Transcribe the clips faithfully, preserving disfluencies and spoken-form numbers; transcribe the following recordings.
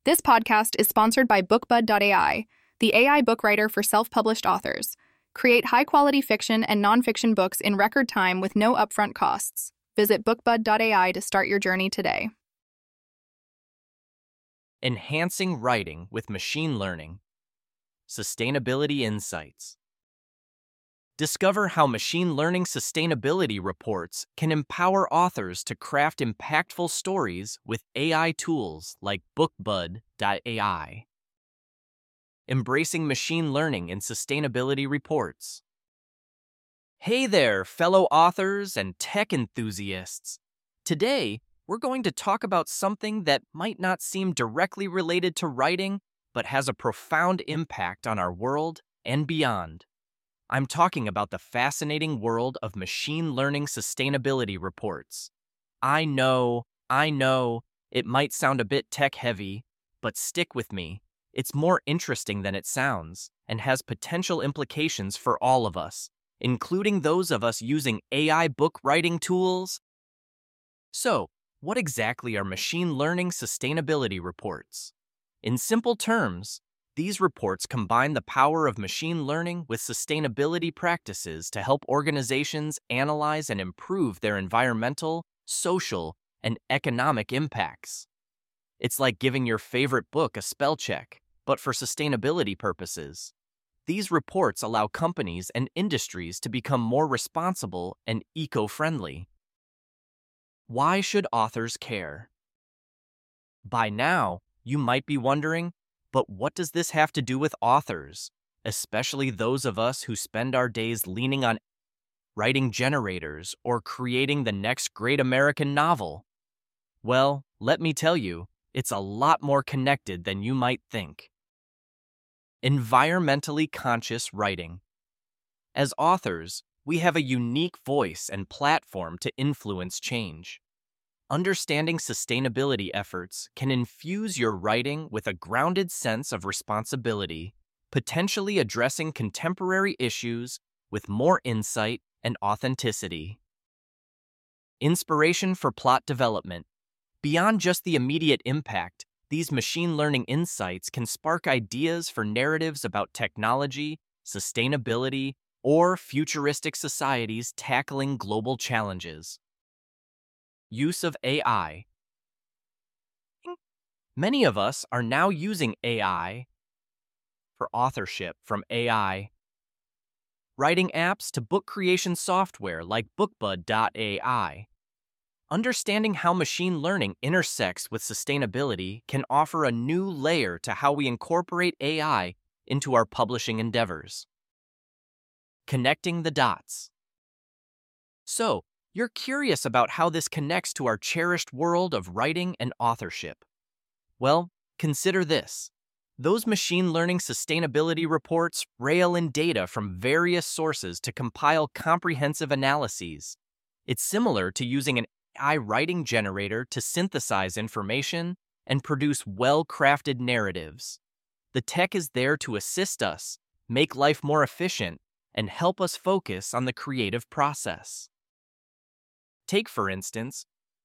This podcast is sponsored by BookBud dot A I, the A I book writer for self-published authors. Create high-quality fiction and nonfiction books in record time with no upfront costs. Visit BookBud dot A I to start your journey today. Enhancing Writing with Machine Learning. Sustainability Insights. Discover how machine learning sustainability reports can empower authors to craft impactful stories with A I tools like BookBud dot A I. Embracing machine learning in sustainability reports. Hey there, fellow authors and tech enthusiasts. Today, we're going to talk about something that might not seem directly related to writing, but has a profound impact on our world and beyond. I'm talking about the fascinating world of machine learning sustainability reports. I know, I know, it might sound a bit tech-heavy, but stick with me. It's more interesting than it sounds, and has potential implications for all of us, including those of us using A I book writing tools. So, what exactly are machine learning sustainability reports? In simple terms, these reports combine the power of machine learning with sustainability practices to help organizations analyze and improve their environmental, social, and economic impacts. It's like giving your favorite book a spell check, but for sustainability purposes. These reports allow companies and industries to become more responsible and eco-friendly. Why should authors care? By now, you might be wondering, but what does this have to do with authors, especially those of us who spend our days leaning on writing generators or creating the next great American novel? Well, let me tell you, it's a lot more connected than you might think. Environmentally conscious writing. As authors, we have a unique voice and platform to influence change. Understanding sustainability efforts can infuse your writing with a grounded sense of responsibility, potentially addressing contemporary issues with more insight and authenticity. Inspiration for plot development. Beyond just the immediate impact, these machine learning insights can spark ideas for narratives about technology, sustainability, or futuristic societies tackling global challenges. Use of A I. Many of us are now using A I for authorship, from A I writing apps to book creation software like BookBud dot A I. Understanding how machine learning intersects with sustainability can offer a new layer to how we incorporate A I into our publishing endeavors. Connecting the dots. So, you're curious about how this connects to our cherished world of writing and authorship. Well, consider this. Those machine learning sustainability reports rail in data from various sources to compile comprehensive analyses. It's similar to using an A I writing generator to synthesize information and produce well-crafted narratives. The tech is there to assist us, make life more efficient, and help us focus on the creative process. Take, for instance,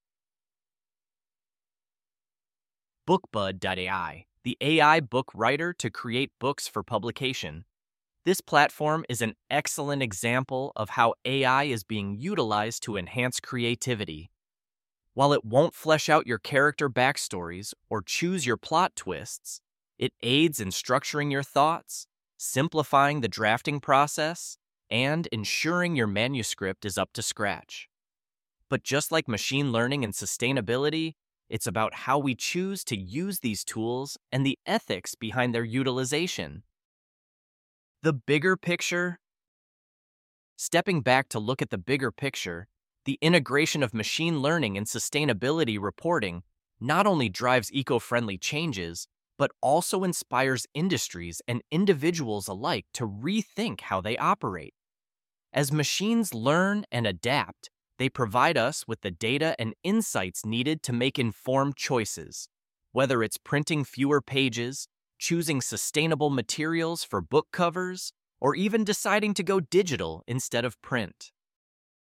BookBud dot A I, the A I book writer to create books for publication. This platform is an excellent example of how A I is being utilized to enhance creativity. While it won't flesh out your character backstories or choose your plot twists, it aids in structuring your thoughts, simplifying the drafting process, and ensuring your manuscript is up to scratch. But just like machine learning and sustainability, it's about how we choose to use these tools and the ethics behind their utilization. The bigger picture. Stepping back to look at the bigger picture, the integration of machine learning and sustainability reporting not only drives eco-friendly changes, but also inspires industries and individuals alike to rethink how they operate. As machines learn and adapt, they provide us with the data and insights needed to make informed choices, whether it's printing fewer pages, choosing sustainable materials for book covers, or even deciding to go digital instead of print.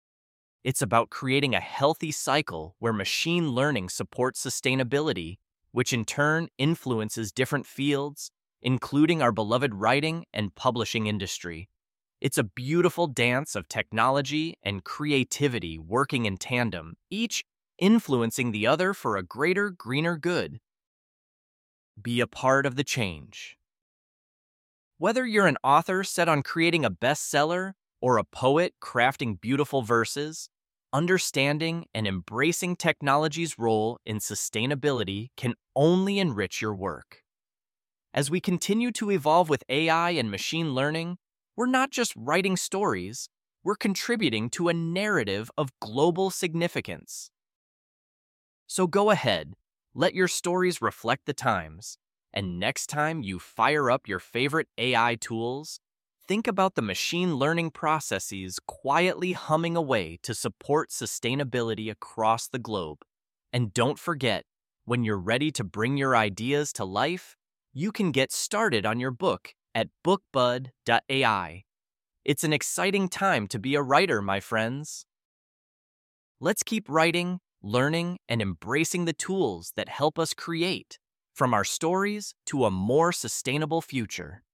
It's about creating a healthy cycle where machine learning supports sustainability which in turn influences different fields, including our beloved writing and publishing industry. It's a beautiful dance of technology and creativity working in tandem, each influencing the other for a greater, greener good. Be a part of the change. Whether you're an author set on creating a bestseller or a poet crafting beautiful verses, understanding and embracing technology's role in sustainability can only enrich your work. As we continue to evolve with A I and machine learning, we're not just writing stories, we're contributing to a narrative of global significance. So go ahead, let your stories reflect the times, and next time you fire up your favorite A I tools, think about the machine learning processes quietly humming away to support sustainability across the globe. And don't forget, when you're ready to bring your ideas to life, you can get started on your book at bookbud dot A I. It's an exciting time to be a writer, my friends. Let's keep writing, learning, and embracing the tools that help us create, from our stories to a more sustainable future.